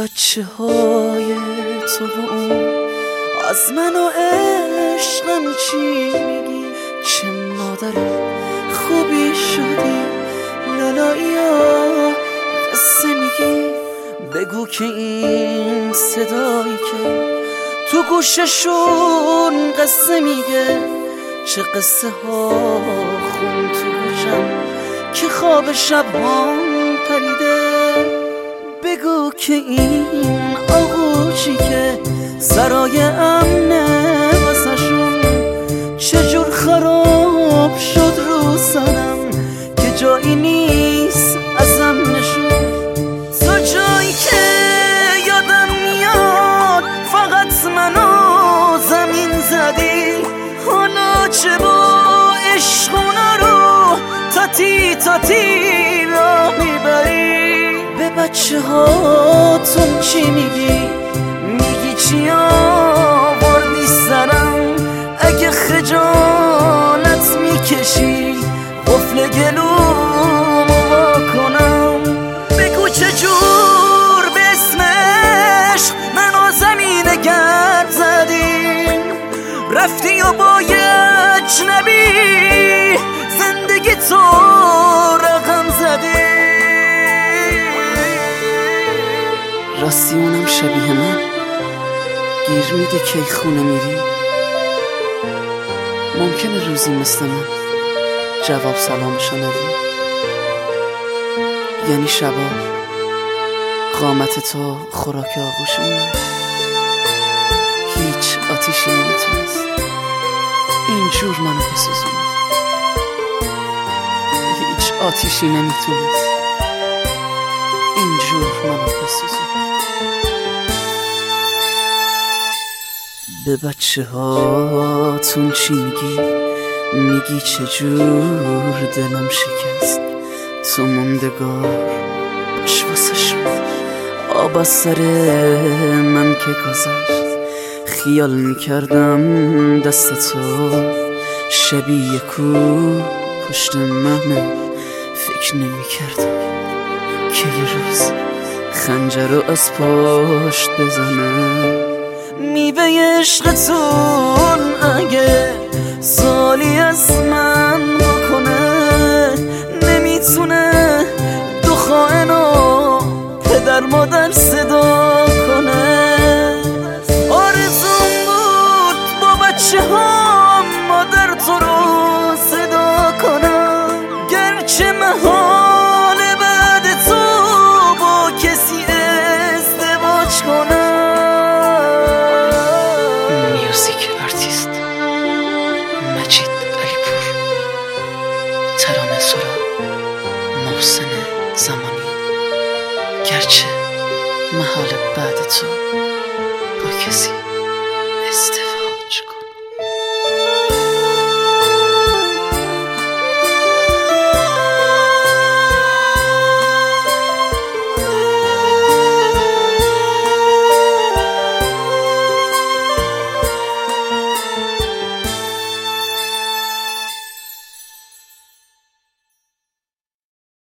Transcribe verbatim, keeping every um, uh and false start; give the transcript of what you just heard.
بچه های تو و اون از من و عشقم چی میگی؟ چه مادر خوبی شدی، لالایی ها قصه میگی. بگو که این صدایی که تو گوششون قصه میگه، چه قصه ها خون تو گوشم که خواب شب هم پریده. بگو که این آغوشی که سرای امنه واسه شون چجور خراب شد رو سرم که جایی نیست ازم نشون. تو جایی که یادم میاد فقط منو زمین زدی، حالا چه با عشقونا رو تاتی تاتی را میبری. به بچه ها تو چی میگی؟ میگی چی آوردی سرم؟ اگه خجالت میکشی قفل گلومو وا کنم. بگو چجور به اسمش منو زمین گرد زدی، رفتی و با یه اجنبی زندگی تو رقم زدی. راستی اونم شبیه من گیر میده کی خونه میری. ممکنه روزی مثل من جواب سلامشو ندی، یعنی شبا قامت تو خوراک آغوشمونه. هیچ آتیشی نمیتونست اینجور منو بسوزونه، هیچ آتیشی نمیتونست اینجور منو بسوزونه. به بچه هاتون چی میگی؟ میگی چجور دلم شکست، تو موندگار باش واسه شد. آب از سر من که گذشت خیال میکردم دست تو شبیه کو پشت منه. فکر نمیکردم که یه روز خنجر رو از پشت بزنم. میوه عشقتون اگه سالی از من بکنه، نمیتونه دو خائنو پدر مادر صدا کنه. آرزوم بود با بچه ها مادر تو رو صدا کنم، گرچه محال بعد تو با کسی ازدواج کنم. میوزیک آرتیست مجید علیپور، ترانه سرا محسن زمانی. گرچه محال بعد تو با کسی